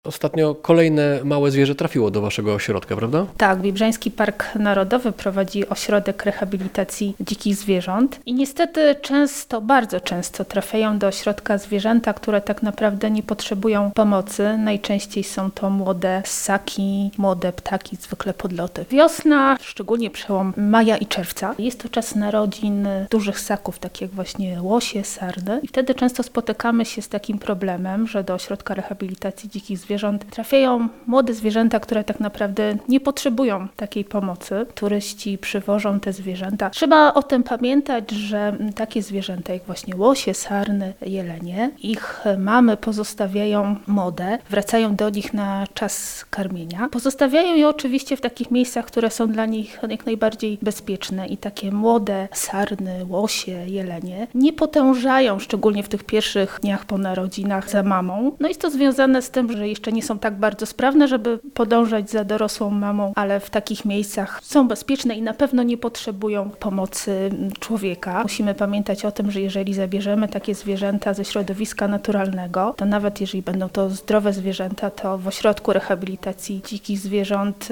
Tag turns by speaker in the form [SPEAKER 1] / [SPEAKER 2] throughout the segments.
[SPEAKER 1] Ostatnio kolejne małe zwierzę trafiło do waszego ośrodka, prawda?
[SPEAKER 2] Tak, Biebrzański Park Narodowy prowadzi ośrodek rehabilitacji dzikich zwierząt i niestety bardzo często trafiają do ośrodka zwierzęta, które tak naprawdę nie potrzebują pomocy. Najczęściej są to młode ssaki, młode ptaki, zwykle podloty. Wiosna, szczególnie przełom maja i czerwca, jest to czas narodzin dużych ssaków, takich jak właśnie łosie, sarny. I wtedy często spotykamy się z takim problemem, że do ośrodka rehabilitacji dzikich zwierząt trafiają młode zwierzęta, które tak naprawdę nie potrzebują takiej pomocy. Turyści przywożą te zwierzęta. Trzeba o tym pamiętać, że takie zwierzęta jak właśnie łosie, sarny, jelenie, ich mamy pozostawiają młode, wracają do nich na czas karmienia. Pozostawiają je oczywiście w takich miejscach, które są dla nich jak najbardziej bezpieczne i takie młode sarny, łosie, jelenie nie potężają, szczególnie w tych pierwszych dniach po narodzinach za mamą. No jest to związane z tym, że jeszcze nie są tak bardzo sprawne, żeby podążać za dorosłą mamą, ale w takich miejscach są bezpieczne i na pewno nie potrzebują pomocy człowieka. Musimy pamiętać o tym, że jeżeli zabierzemy takie zwierzęta ze środowiska naturalnego, to nawet jeżeli będą to zdrowe zwierzęta, to w ośrodku rehabilitacji dzikich zwierząt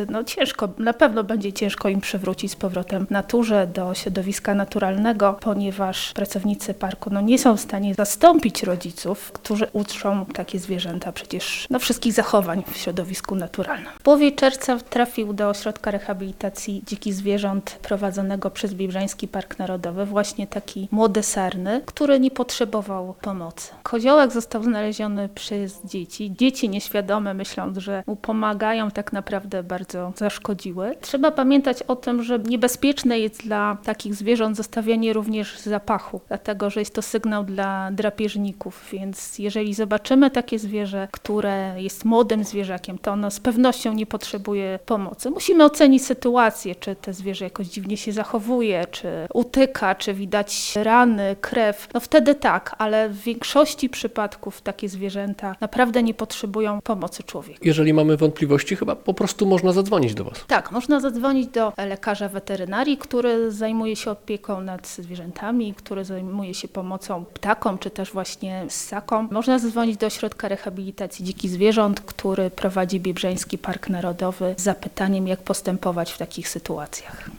[SPEAKER 2] na pewno będzie ciężko im przywrócić z powrotem naturze, do środowiska naturalnego, ponieważ pracownicy parku nie są w stanie zastąpić rodziców, którzy uczą takie zwierzęta przecież wszystkich zachowań w środowisku naturalnym. W połowie czerwca trafił do ośrodka rehabilitacji dzikich zwierząt prowadzonego przez Biebrzański Park Narodowy właśnie taki młody sarny, który nie potrzebował pomocy. Koziołek został znaleziony przez dzieci. Dzieci nieświadome, myśląc, że mu pomagają, tak naprawdę bardzo zaszkodziły. Trzeba pamiętać o tym, że niebezpieczne jest dla takich zwierząt zostawianie również zapachu, dlatego że jest to sygnał dla drapieżników, więc jeżeli zobaczymy takie zwierzę, które jest młodym zwierzakiem, to ono z pewnością nie potrzebuje pomocy. Musimy ocenić sytuację, czy te zwierzę jakoś dziwnie się zachowuje, czy utyka, czy widać rany, krew. Wtedy tak, ale w większości przypadków takie zwierzęta naprawdę nie potrzebują pomocy człowieka.
[SPEAKER 1] Jeżeli mamy wątpliwości, chyba po prostu można zadzwonić do was.
[SPEAKER 2] Tak, można zadzwonić do lekarza weterynarii, który zajmuje się opieką nad zwierzętami, który zajmuje się pomocą ptakom, czy też właśnie ssakom. Można zadzwonić do ośrodka rehabilitacji dzikich zwierząt, który prowadzi Biebrzański Park Narodowy z zapytaniem, jak postępować w takich sytuacjach.